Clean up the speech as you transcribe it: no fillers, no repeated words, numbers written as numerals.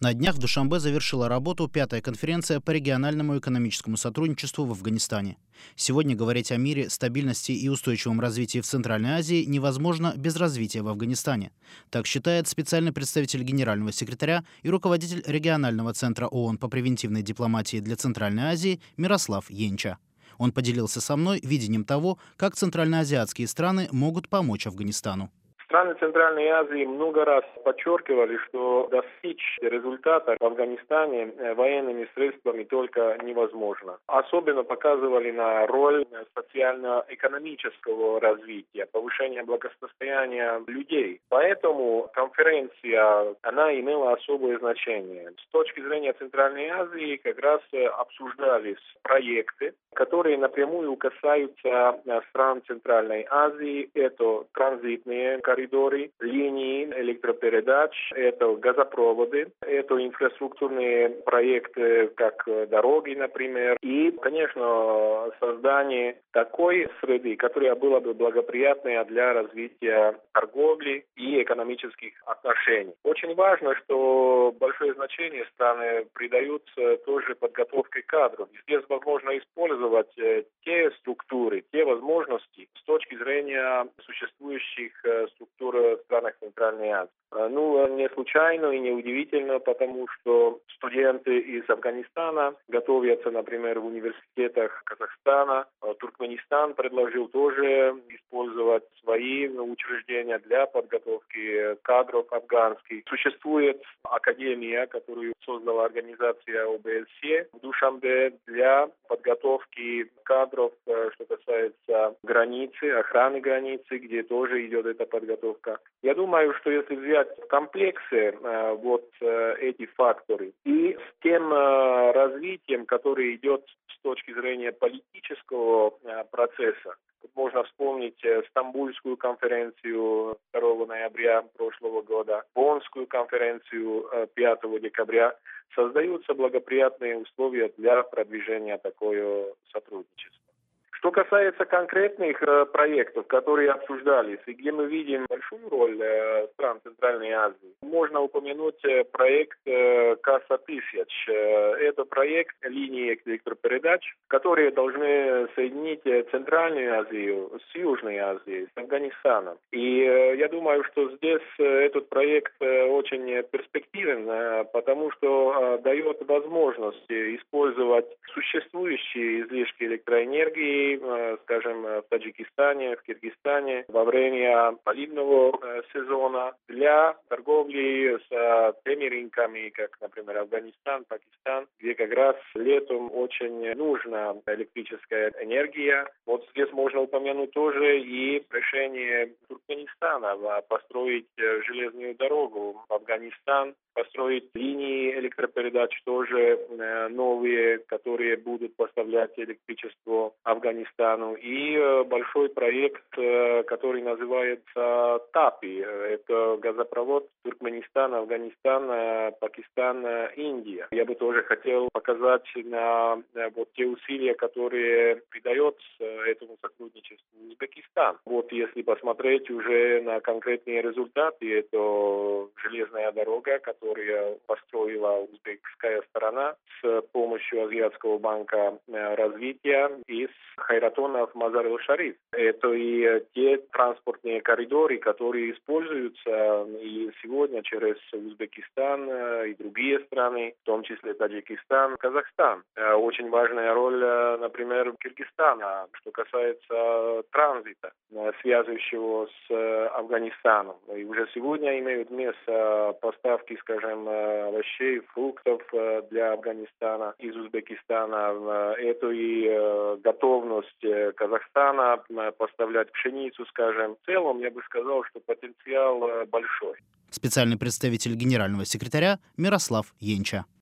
На днях в Душанбе завершила работу пятая конференция по региональному экономическому сотрудничеству в Афганистане. Сегодня говорить о мире, стабильности и устойчивом развитии в Центральной Азии невозможно без развития в Афганистане. Так считает специальный представитель генерального секретаря и руководитель регионального центра ООН по превентивной дипломатии для Центральной Азии Мирослав Йенча. Он поделился со мной видением того, как центральноазиатские страны могут помочь Афганистану. Страны Центральной Азии много раз подчеркивали, что достичь результата в Афганистане военными средствами только невозможно. Особенно показывали на роль социально-экономического развития, повышения благосостояния людей. Поэтому конференция, она имела особое значение. С точки зрения Центральной Азии как раз обсуждались проекты, которые напрямую касаются стран Центральной Азии. Это транзитные коридоры, линии электропередач, это газопроводы, это инфраструктурные проекты, как дороги, например. И, конечно, создание такой среды, которая была бы благоприятная для развития торговли и экономических отношений. Очень важно, что большое значение страны придают тоже подготовке кадров. Здесь возможно использовать те структуры, те возможности с точки зрения существующих структур в странах Центральной Азии. Не случайно и не удивительно, потому что студенты из Афганистана готовятся, например, в университетах Казахстана. Туркменистан предложил тоже использовать свои учреждения для подготовки кадров афганских. Существует академия, которую создала организация ОБСЕ в Душанбе для подготовки кадров, что касается границы, охраны границы, где тоже идет эта подготовка. Я думаю, что если взять в комплексе эти факторы и с тем развитием, которое идет с точки зрения политического процесса, можно вспомнить Стамбульскую конференцию 2 ноября прошлого года, Боннскую конференцию 5 декабря, создаются благоприятные условия для продвижения такого сотрудничества. Что касается конкретных проектов, которые обсуждались, и где мы видим большую роль стран Центральной Азии, можно упомянуть проект КАСА-1000. Это проект линии электропередач, которые должны соединить Центральную Азию с Южной Азией, с Афганистаном. И я думаю, что здесь этот проект очень перспективен, потому что дает возможность использовать существующие излишки электроэнергии, скажем, в Таджикистане, в Киргизстане во время поливного сезона для торговли с теми рынками, как, например, Афганистан, Пакистан, где как раз летом очень нужна электрическая энергия. Вот здесь можно упомянуть тоже и решение Туркменистана построить железную дорогу в Афганистан, построить линии электропередач тоже новые, которые будут поставлять электричество Афганистану. И большой проект, который называется ТАПИ. Это газопровод Туркменистан, Афганистан, Пакистан, Индия. Я бы тоже хотел показать на те усилия, которые придает этому сотрудничеству Узбекистан. Если посмотреть уже на конкретные результаты, это железная дорога, которую построила узбекская сторона с помощью Азиатского банка развития из Хайратона в Мазар-эль-Шариф. Это и те транспортные коридоры, которые используются и сегодня через Узбекистан и другие страны, в том числе Таджикистан, Казахстан. Очень важная роль, например, Киргизстана, что касается транзита, связывающего с Афганистаном. И уже сегодня имеют место поставки, скажем, овощей, фруктов для Афганистана из Узбекистана. Это и готовность Казахстана поставлять пшеницу, скажем. В целом, я бы сказал, что потенциал большой. Специальный представитель генерального секретаря Мирослав Йенча.